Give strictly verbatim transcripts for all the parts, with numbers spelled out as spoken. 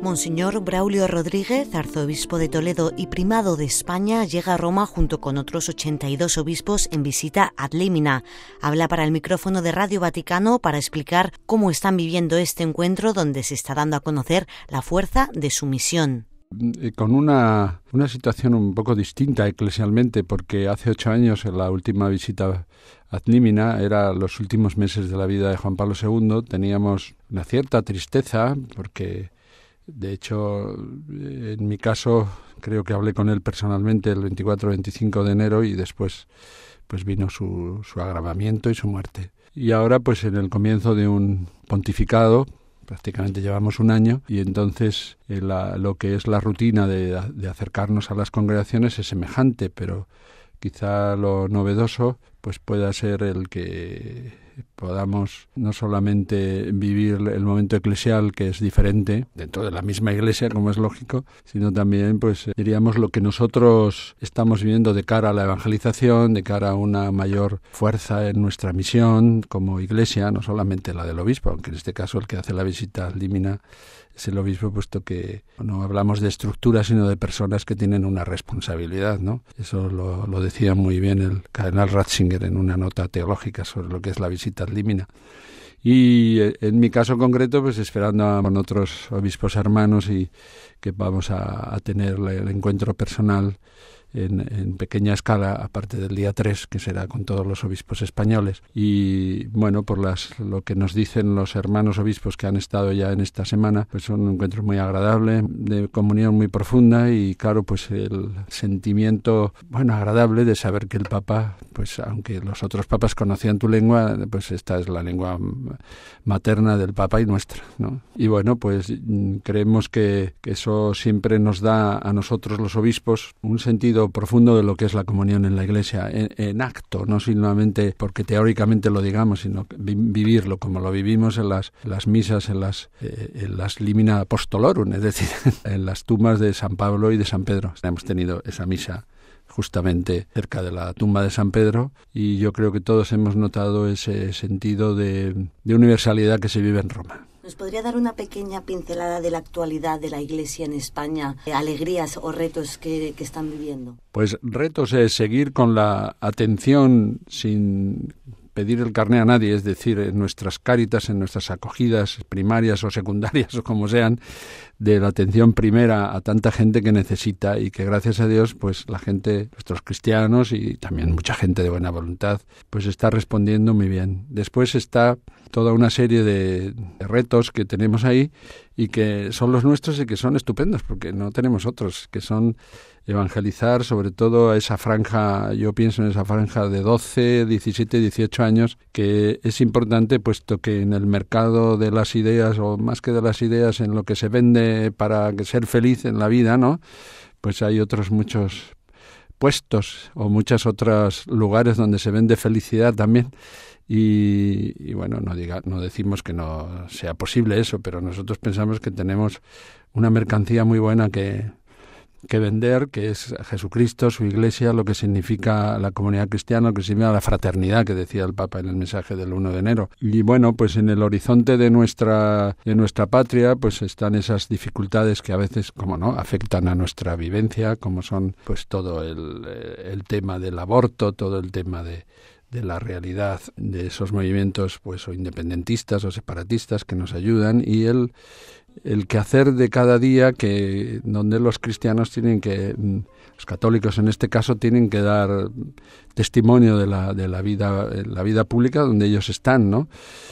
Monseñor Braulio Rodríguez, arzobispo de Toledo y primado de España, llega a Roma junto con otros ochenta y dos obispos en visita ad limina. Habla para el micrófono de Radio Vaticano para explicar cómo están viviendo este encuentro donde se está dando a conocer la fuerza de su misión. Con una, una situación un poco distinta eclesialmente, porque hace ocho años, en la última visita ad limina, era los últimos meses de la vida de Juan Pablo segundo, teníamos una cierta tristeza, porque de hecho, en mi caso, creo que hablé con él personalmente el veinticuatro o veinticinco de enero y después pues vino su, su agravamiento y su muerte. Y ahora, pues en el comienzo de un pontificado, prácticamente llevamos un año, y entonces eh, la, lo que es la rutina de, de acercarnos a las congregaciones es semejante, pero quizá lo novedoso pues pueda ser el que podamos no solamente vivir el momento eclesial, que es diferente dentro de la misma iglesia, como es lógico, sino también, pues diríamos, lo que nosotros estamos viviendo de cara a la evangelización, de cara a una mayor fuerza en nuestra misión como iglesia, no solamente la del obispo, aunque en este caso el que hace la visita ad limina es el obispo, puesto que no hablamos de estructuras, sino de personas que tienen una responsabilidad, ¿no? Eso lo, lo decía muy bien el cardenal Ratzinger en una nota teológica sobre lo que es la visita ad limina. Y en mi caso concreto, pues esperando a, con otros obispos hermanos y que vamos a, a tener el encuentro personal en, en pequeña escala, aparte del día tres, que será con todos los obispos españoles. Y bueno, por las lo que nos dicen los hermanos obispos que han estado ya en esta semana, pues son un encuentro muy agradable, de comunión muy profunda y claro, pues el sentimiento, bueno, agradable de saber que el Papa, pues aunque los otros papas conocían tu lengua, pues esta es la lengua materna del Papa y nuestra, ¿no? Y bueno, pues creemos que, que eso siempre nos da a nosotros los obispos un sentido profundo de lo que es la comunión en la Iglesia, en, en acto, no solamente porque teóricamente lo digamos, sino vi, vivirlo como lo vivimos en las, las misas, en las, eh, en las limina apostolorum, es decir, en las tumbas de San Pablo y de San Pedro. Hemos tenido esa misa justamente cerca de la tumba de San Pedro, y yo creo que todos hemos notado ese sentido de, de universalidad que se vive en Roma. ¿Nos podría dar una pequeña pincelada de la actualidad de la Iglesia en España, alegrías o retos que, que están viviendo? Pues retos es seguir con la atención sin pedir el carné a nadie, es decir, en nuestras cáritas, en nuestras acogidas primarias o secundarias o como sean, de la atención primera a tanta gente que necesita y que gracias a Dios, pues la gente, nuestros cristianos y también mucha gente de buena voluntad, pues está respondiendo muy bien. Después está toda una serie de, de retos que tenemos ahí y que son los nuestros y que son estupendos porque no tenemos otros, que son evangelizar sobre todo a esa franja, yo pienso en esa franja de doce, diecisiete, dieciocho años, que es importante puesto que en el mercado de las ideas, o más que de las ideas, en lo que se vende para ser feliz en la vida, ¿no? Pues hay otros muchos puestos o muchos otros lugares donde se vende felicidad también. Y, y bueno, no diga, no decimos que no sea posible eso, pero nosotros pensamos que tenemos una mercancía muy buena que, que vender, que es Jesucristo, su Iglesia, lo que significa la comunidad cristiana, lo que significa la fraternidad que decía el Papa en el mensaje del uno de enero. Y bueno, pues en el horizonte de nuestra de nuestra patria, pues están esas dificultades que a veces, como no, afectan a nuestra vivencia, como son pues todo el, el tema del aborto, todo el tema de de la realidad de esos movimientos pues o independentistas o separatistas que nos ayudan, y el el quehacer de cada día, que donde los cristianos tienen que, los católicos en este caso, tienen que dar testimonio de la de la vida la vida pública donde ellos están, ¿no?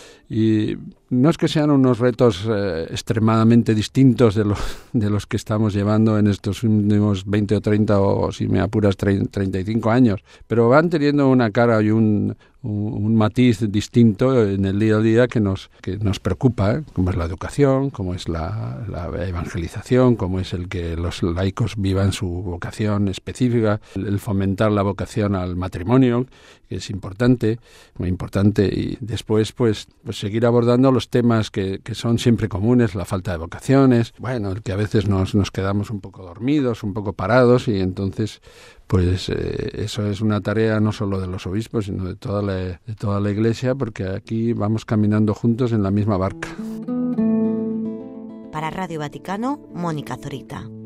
Y no es que sean unos retos eh, extremadamente distintos de los, de los que estamos llevando en estos últimos veinte o treinta o, si me apuras, treinta y cinco años, pero van teniendo una cara y un, un, un matiz distinto en el día a día que nos, que nos preocupa, ¿eh? Como es la educación, como es la, la evangelización, como es el que los laicos vivan su vocación específica, el, el fomentar la vocación al matrimonio, que es importante, muy importante, y después pues, pues seguir abordando los temas que, que son siempre comunes, la falta de vocaciones, bueno, el que a veces nos, nos quedamos un poco dormidos, un poco parados, y entonces pues eh, eso es una tarea no solo de los obispos, sino de toda la, de toda la Iglesia, porque aquí vamos caminando juntos en la misma barca. Para Radio Vaticano, Mónica Zorita.